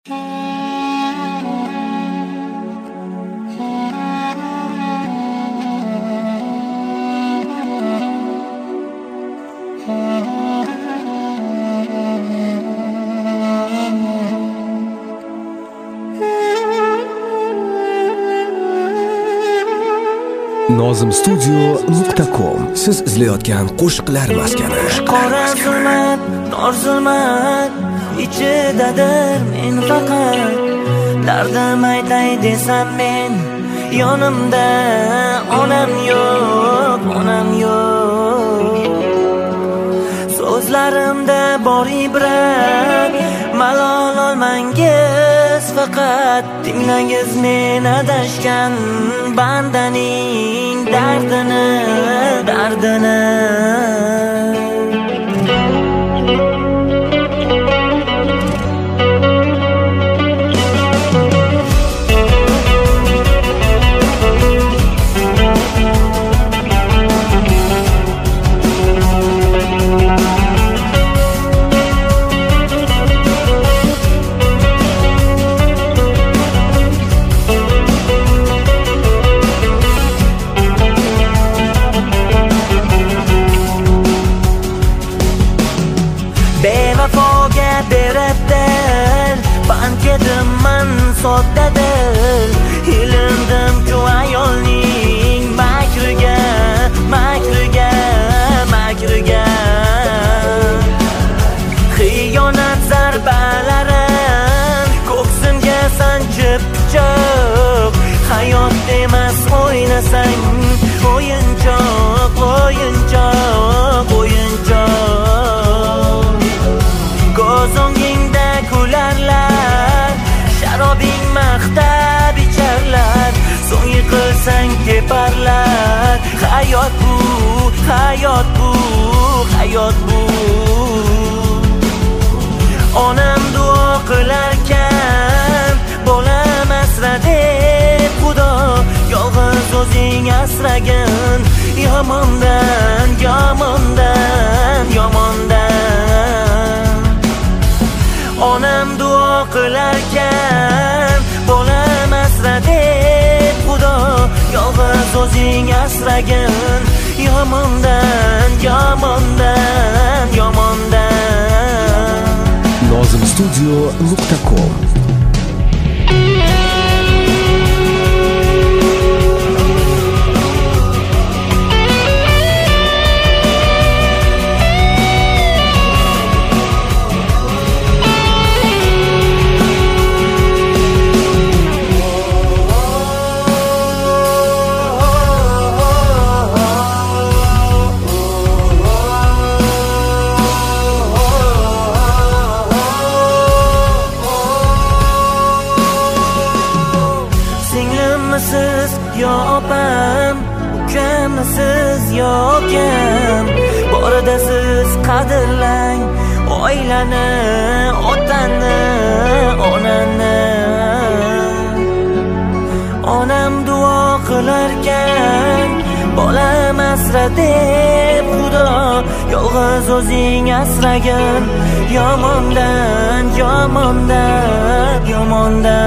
nozimstudio.com siz izlayotgan qo'shiqlar maskani. Qora zulmat, tor zulmat ichidadir men faqat. Dardim aytay desam men yonimda onam yo'q, onam yo'q. So'zlarimda bor ibrat, malol olmangiz faqat. Tinglangiz men adashgan bandaning dardini, dardini. Bevafoga beribdir, bankedim man soddadir. Ilindim-ku ayolning makriga, makriga, makriga. Xiyonat zarbalarin ko'ksimga sanchib pichoq. Hayot emas o'ynasang o'yinchoq, o'yinchoq, o'yinchoq. Ko'z o'ngingda kularlar, sharobing maqtab icharlar. So'ng yiqilsang teparlar. Hayot bu, hayot bu, hayot bu. Onam duo qilarkan, bolam asra deb Xudo. Yolg'iz o'zing asragin, yomondan, yomondan, yomondan. Onam duo qilarkan, bolam asra deb Xudo. Yolg'iz o'zing asragin, yomondan, yomondan, yomondan. nozimstudio.com Siz yo opam, ukamisiz yo ukam. Borida siz qadrlang oilani, otani, onani. Onam duo qilarkan, bolam asra deb Xudo. Yolg'iz o'zing asragin, yomondan, yomondan, yomondan.